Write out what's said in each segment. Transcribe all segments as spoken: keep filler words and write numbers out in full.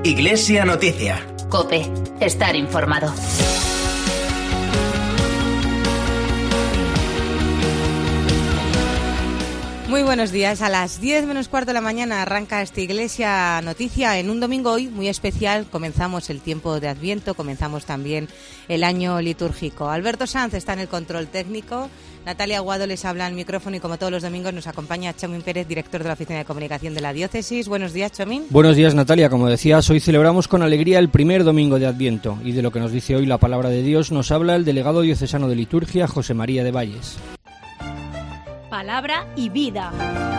Iglesia Noticia. COPE. Estar informado. Muy buenos días. A las diez menos cuarto de la mañana arranca esta Iglesia Noticia en un domingo hoy muy especial. Comenzamos el tiempo de Adviento, comenzamos también el año litúrgico. Alberto Sanz está en el control técnico. Natalia Aguado les habla al micrófono y como todos los domingos nos acompaña Chomín Pérez, director de la Oficina de Comunicación de la Diócesis. Buenos días, Chomín. Buenos días, Natalia. Como decías, hoy celebramos con alegría el primer domingo de Adviento y de lo que nos dice hoy la palabra de Dios nos habla el delegado diocesano de liturgia, José María de Valles. Palabra y vida.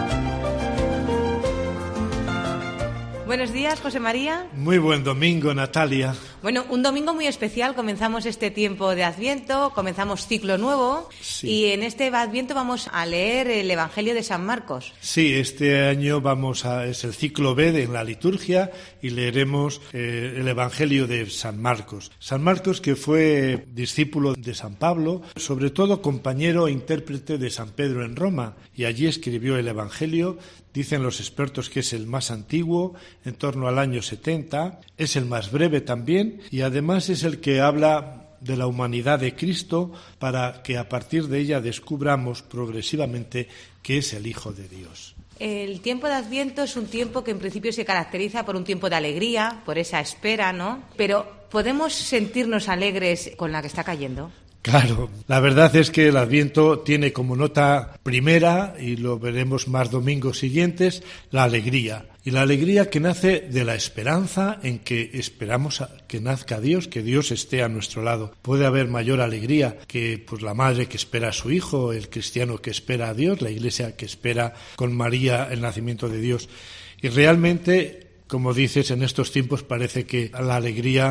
Buenos días, José María. Muy buen domingo, Natalia. Bueno, un domingo muy especial. Comenzamos este tiempo de Adviento, comenzamos ciclo nuevo, sí. Y en este Adviento vamos a leer el Evangelio de San Marcos. Sí, este año vamos a es el ciclo B de en la liturgia y leeremos eh, el Evangelio de San Marcos. San Marcos, que fue discípulo de San Pablo, sobre todo compañero e intérprete de San Pedro en Roma, y allí escribió el Evangelio. Dicen los expertos que es el más antiguo, en torno al año setenta, es el más breve también y además es el que habla de la humanidad de Cristo para que a partir de ella descubramos progresivamente que es el Hijo de Dios. El tiempo de Adviento es un tiempo que en principio se caracteriza por un tiempo de alegría, por esa espera, ¿no? Pero ¿podemos sentirnos alegres con la que está cayendo? Claro, la verdad es que el Adviento tiene como nota primera, y lo veremos más domingos siguientes, la alegría. Y la alegría que nace de la esperanza en que esperamos a que nazca Dios, que Dios esté a nuestro lado. Puede haber mayor alegría que pues, la madre que espera a su hijo, el cristiano que espera a Dios, la iglesia que espera con María el nacimiento de Dios. Y realmente, como dices, en estos tiempos parece que la alegría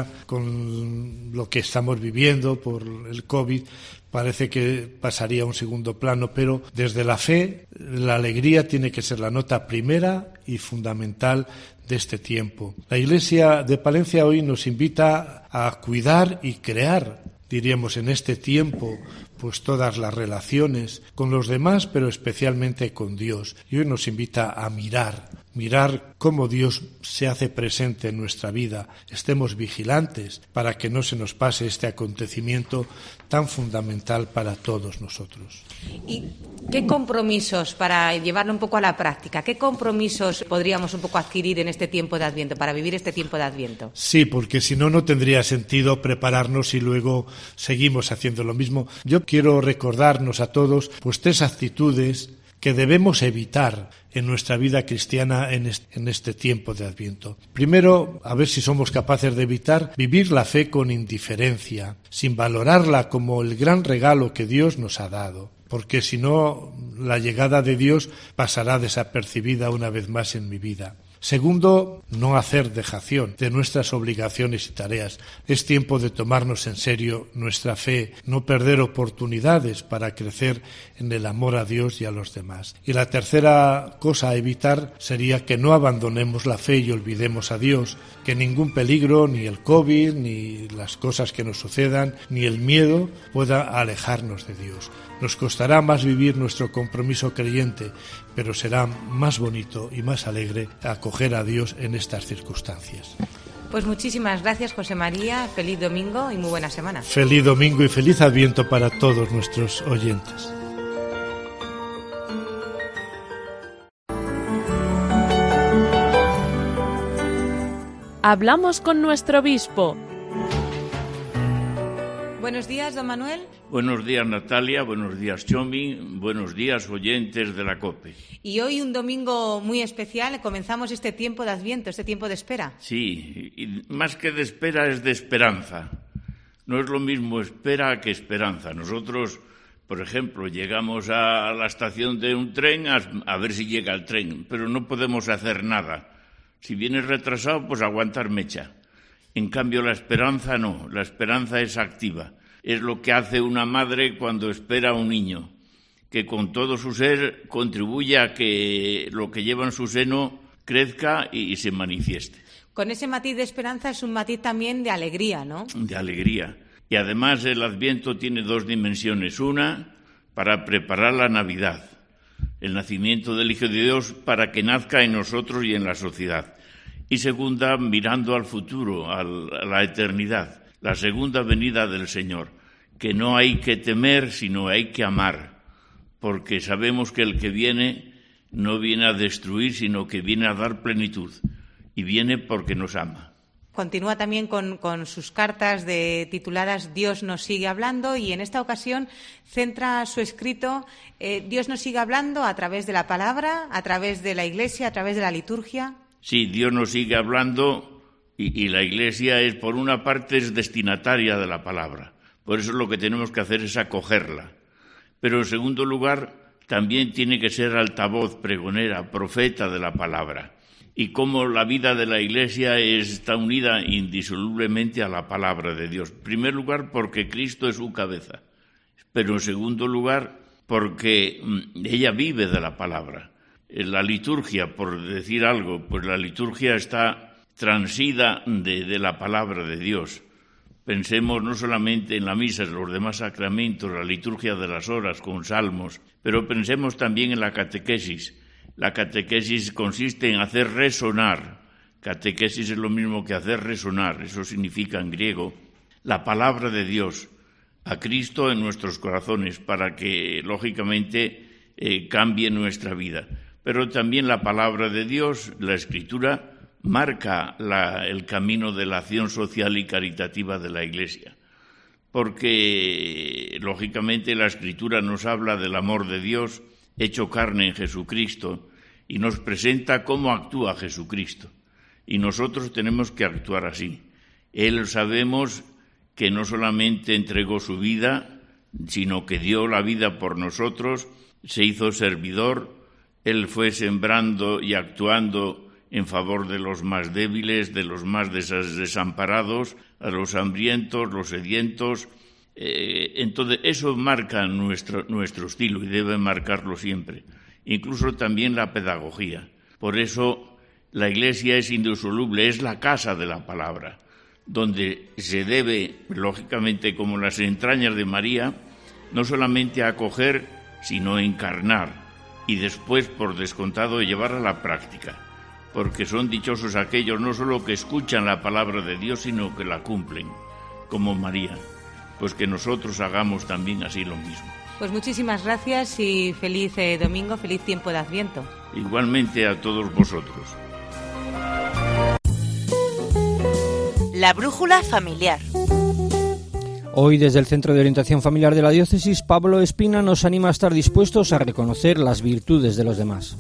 con lo que estamos viviendo por el COVID parece que pasaría a un segundo plano, pero desde la fe la alegría tiene que ser la nota primera y fundamental de este tiempo. La Iglesia de Palencia hoy nos invita a cuidar y crear, diríamos, en este tiempo, pues todas las relaciones con los demás, pero especialmente con Dios. Y hoy nos invita a mirar, mirar cómo Dios se hace presente en nuestra vida. Estemos vigilantes para que no se nos pase este acontecimiento tan fundamental para todos nosotros. ¿Y qué compromisos, para llevarlo un poco a la práctica, qué compromisos podríamos un poco adquirir en este tiempo de Adviento, para vivir este tiempo de Adviento? Sí, porque si no, no tendría sentido prepararnos y luego seguimos haciendo lo mismo. Yo quiero recordarnos a todos pues tres actitudes que debemos evitar en nuestra vida cristiana en este, en este tiempo de Adviento. Primero, a ver si somos capaces de evitar vivir la fe con indiferencia, sin valorarla como el gran regalo que Dios nos ha dado, porque si no, la llegada de Dios pasará desapercibida una vez más en mi vida. Segundo, no hacer dejación de nuestras obligaciones y tareas. Es tiempo de tomarnos en serio nuestra fe, no perder oportunidades para crecer en el amor a Dios y a los demás. Y la tercera cosa a evitar sería que no abandonemos la fe y olvidemos a Dios, que ningún peligro, ni el COVID, ni las cosas que nos sucedan, ni el miedo pueda alejarnos de Dios. Nos costará más vivir nuestro compromiso creyente, pero será más bonito y más alegre acoger a Dios en estas circunstancias. Pues muchísimas gracias, José María. Feliz domingo y muy buena semana. Feliz domingo y feliz Adviento para todos nuestros oyentes. Hablamos con nuestro obispo. Buenos días, don Manuel. Buenos días, Natalia. Buenos días, Chomi. Buenos días, oyentes de la COPE. Y hoy un domingo muy especial. Comenzamos este tiempo de Adviento, este tiempo de espera. Sí, y más que de espera es de esperanza. No es lo mismo espera que esperanza. Nosotros, por ejemplo, llegamos a la estación de un tren a, a ver si llega el tren, pero no podemos hacer nada. Si vienes retrasado, pues aguantar mecha. En cambio, la esperanza no, la esperanza es activa. Es lo que hace una madre cuando espera a un niño, que con todo su ser contribuye a que lo que lleva en su seno crezca y, y se manifieste. Con ese matiz de esperanza es un matiz también de alegría, ¿no? De alegría. Y además el Adviento tiene dos dimensiones. Una, para preparar la Navidad, el nacimiento del Hijo de Dios para que nazca en nosotros y en la sociedad. Y segunda, mirando al futuro, a la eternidad, la segunda venida del Señor, que no hay que temer, sino hay que amar, porque sabemos que el que viene no viene a destruir, sino que viene a dar plenitud, y viene porque nos ama. Continúa también con, con sus cartas de, tituladas Dios nos sigue hablando, y en esta ocasión centra su escrito eh, Dios nos sigue hablando a través de la palabra, a través de la Iglesia, a través de la liturgia. Sí, Dios nos sigue hablando y, y la Iglesia es, por una parte, es destinataria de la palabra. Por eso lo que tenemos que hacer es acogerla. Pero en segundo lugar, también tiene que ser altavoz, pregonera, profeta de la palabra. Y cómo la vida de la Iglesia está unida indisolublemente a la palabra de Dios. En primer lugar, porque Cristo es su cabeza, pero en segundo lugar, porque ella vive de la palabra. La liturgia, por decir algo, pues la liturgia está transida de, de la palabra de Dios. Pensemos no solamente en la misa, en los demás sacramentos, la liturgia de las horas con salmos, pero pensemos también en la catequesis. La catequesis consiste en hacer resonar. Catequesis es lo mismo que hacer resonar, eso significa en griego, la palabra de Dios a Cristo en nuestros corazones para que, lógicamente, eh, cambie nuestra vida. Pero también la palabra de Dios, la Escritura, marca la, el camino de la acción social y caritativa de la Iglesia. Porque, lógicamente, la Escritura nos habla del amor de Dios hecho carne en Jesucristo y nos presenta cómo actúa Jesucristo. Y nosotros tenemos que actuar así. Él sabemos que no solamente entregó su vida, sino que dio la vida por nosotros, se hizo servidor, Él fue sembrando y actuando en favor de los más débiles, de los más desamparados, a los hambrientos, los sedientos. Eh, entonces, eso marca nuestro, nuestro estilo y debe marcarlo siempre. Incluso también la pedagogía. Por eso la Iglesia es indisoluble, es la casa de la palabra, donde se debe, lógicamente, como las entrañas de María, no solamente acoger, sino encarnar y después, por descontado, llevar a la práctica. Porque son dichosos aquellos no solo que escuchan la palabra de Dios, sino que la cumplen, como María. Pues que nosotros hagamos también así lo mismo. Pues muchísimas gracias y feliz eh, domingo, feliz tiempo de Adviento. Igualmente a todos vosotros. La brújula familiar. Hoy, desde el Centro de Orientación Familiar de la Diócesis, Pablo Espina nos anima a estar dispuestos a reconocer las virtudes de los demás.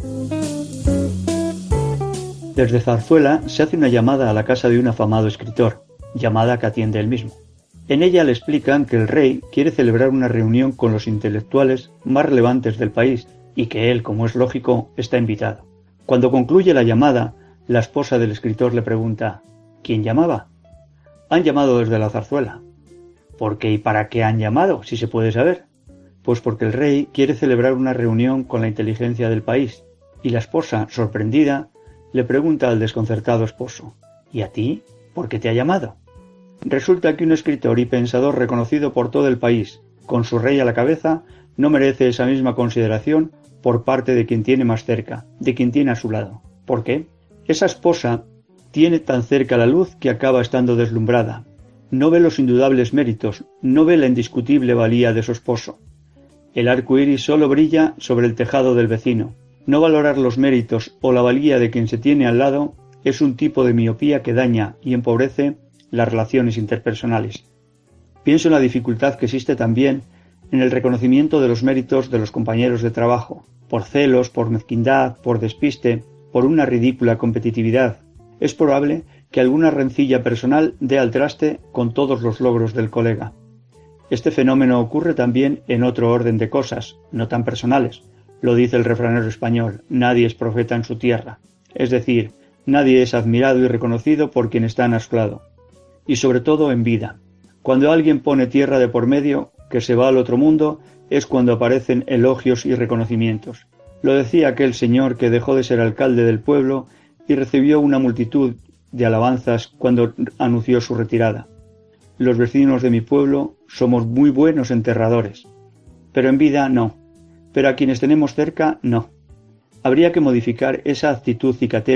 Desde Zarzuela se hace una llamada a la casa de un afamado escritor, llamada que atiende él mismo. En ella le explican que el rey quiere celebrar una reunión con los intelectuales más relevantes del país y que él, como es lógico, está invitado. Cuando concluye la llamada, la esposa del escritor le pregunta: ¿quién llamaba? Han llamado desde la Zarzuela. ¿Por qué y para qué han llamado, si se puede saber? Pues porque el rey quiere celebrar una reunión con la inteligencia del país, y la esposa, sorprendida, le pregunta al desconcertado esposo: ¿y a ti? ¿Por qué te ha llamado? Resulta que un escritor y pensador reconocido por todo el país, con su rey a la cabeza, no merece esa misma consideración por parte de quien tiene más cerca, de quien tiene a su lado. ¿Por qué? Esa esposa tiene tan cerca la luz que acaba estando deslumbrada. No ve los indudables méritos, no ve la indiscutible valía de su esposo. El arco iris solo brilla sobre el tejado del vecino. No valorar los méritos o la valía de quien se tiene al lado es un tipo de miopía que daña y empobrece las relaciones interpersonales. Pienso en la dificultad que existe también en el reconocimiento de los méritos de los compañeros de trabajo, por celos, por mezquindad, por despiste, por una ridícula competitividad. Es probable que alguna rencilla personal dé al traste con todos los logros del colega. Este fenómeno ocurre también en otro orden de cosas, no tan personales. Lo dice el refranero español: nadie es profeta en su tierra. Es decir, nadie es admirado y reconocido por quien está en su lado. Y sobre todo en vida. Cuando alguien pone tierra de por medio, que se va al otro mundo, es cuando aparecen elogios y reconocimientos. Lo decía aquel señor que dejó de ser alcalde del pueblo y recibió una multitud de alabanzas cuando anunció su retirada. Los vecinos de mi pueblo somos muy buenos enterradores, pero en vida no, pero a quienes tenemos cerca no. Habría que modificar esa actitud cicatera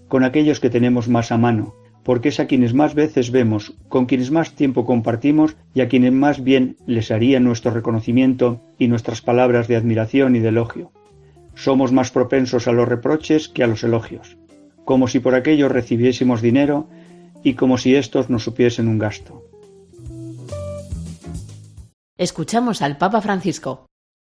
con aquellos que tenemos más a mano, porque es a quienes más veces vemos, con quienes más tiempo compartimos y a quienes más bien les haría nuestro reconocimiento y nuestras palabras de admiración y de elogio. Somos más propensos a los reproches que a los elogios, como si por aquello recibiésemos dinero y como si éstos nos supiesen un gasto. Escuchamos al Papa Francisco.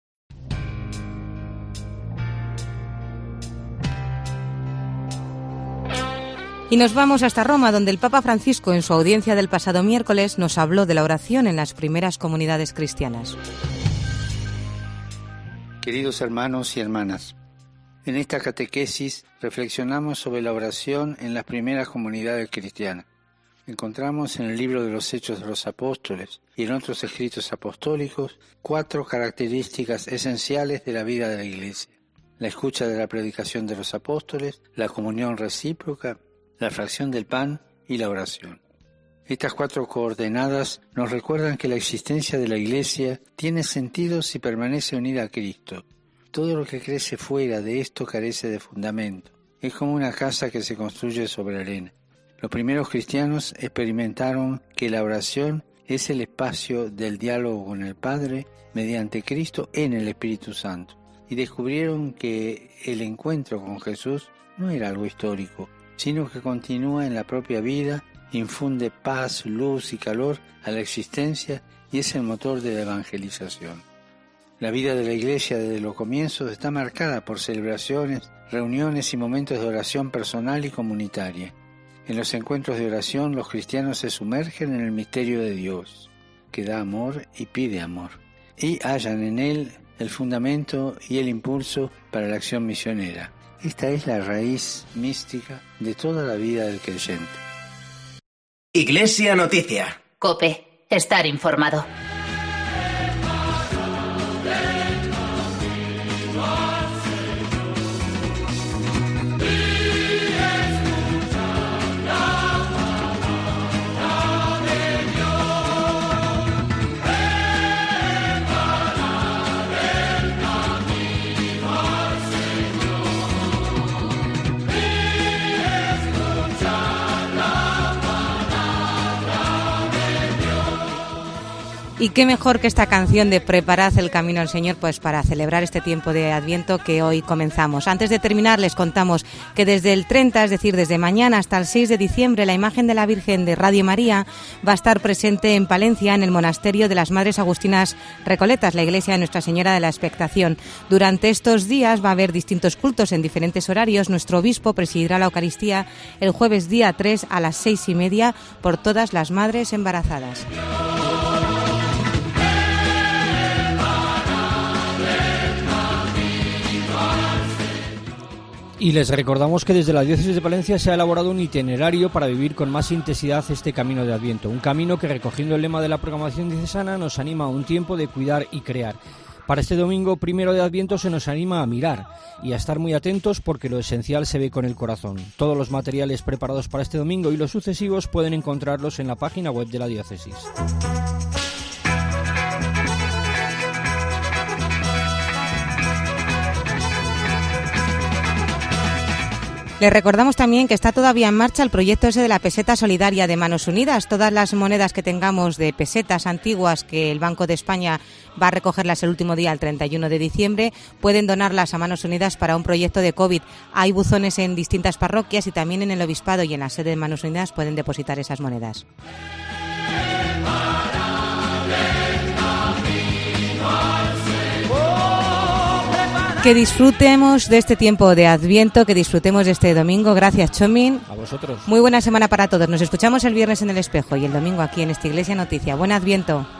Y nos vamos hasta Roma, donde el Papa Francisco, en su audiencia del pasado miércoles, nos habló de la oración en las primeras comunidades cristianas. Queridos hermanos y hermanas, en esta catequesis reflexionamos sobre la oración en las primeras comunidades cristianas. Encontramos en el libro de los Hechos de los Apóstoles y en otros escritos apostólicos cuatro características esenciales de la vida de la Iglesia: la escucha de la predicación de los apóstoles, la comunión recíproca, la fracción del pan y la oración. Estas cuatro coordenadas nos recuerdan que la existencia de la Iglesia tiene sentido si permanece unida a Cristo. Todo lo que crece fuera de esto carece de fundamento. Es como una casa que se construye sobre arena. Los primeros cristianos experimentaron que la oración es el espacio del diálogo con el Padre mediante Cristo en el Espíritu Santo, y descubrieron que el encuentro con Jesús no era algo histórico, sino que continúa en la propia vida, infunde paz, luz y calor a la existencia y es el motor de la evangelización. La vida de la Iglesia desde los comienzos está marcada por celebraciones, reuniones y momentos de oración personal y comunitaria. En los encuentros de oración los cristianos se sumergen en el misterio de Dios, que da amor y pide amor, y hallan en él el fundamento y el impulso para la acción misionera. Esta es la raíz mística de toda la vida del creyente. Iglesia Noticia. COPE. Estar informado. Y qué mejor que esta canción de Preparad el camino al Señor, pues para celebrar este tiempo de Adviento que hoy comenzamos. Antes de terminar, les contamos que desde el treinta, es decir, desde mañana hasta el seis de diciembre, la imagen de la Virgen de Radio María va a estar presente en Palencia, en el monasterio de las Madres Agustinas Recoletas, la iglesia de Nuestra Señora de la Expectación. Durante estos días va a haber distintos cultos en diferentes horarios. Nuestro obispo presidirá la Eucaristía el jueves día tres a las seis y media por todas las madres embarazadas. Y les recordamos que desde la Diócesis de Palencia se ha elaborado un itinerario para vivir con más intensidad este camino de Adviento. Un camino que, recogiendo el lema de la programación diocesana, nos anima a un tiempo de cuidar y crear. Para este domingo primero de Adviento se nos anima a mirar y a estar muy atentos porque lo esencial se ve con el corazón. Todos los materiales preparados para este domingo y los sucesivos pueden encontrarlos en la página web de la Diócesis. Les recordamos también que está todavía en marcha el proyecto ese de la peseta solidaria de Manos Unidas. Todas las monedas que tengamos de pesetas antiguas que el Banco de España va a recogerlas el último día, el treinta y uno de diciembre, pueden donarlas a Manos Unidas para un proyecto de COVID. Hay buzones en distintas parroquias y también en el Obispado y en la sede de Manos Unidas pueden depositar esas monedas. Que disfrutemos de este tiempo de Adviento, que disfrutemos de este domingo. Gracias, Chomín. A vosotros. Muy buena semana para todos. Nos escuchamos el viernes en El Espejo y el domingo aquí en esta Iglesia Noticia. Buen Adviento.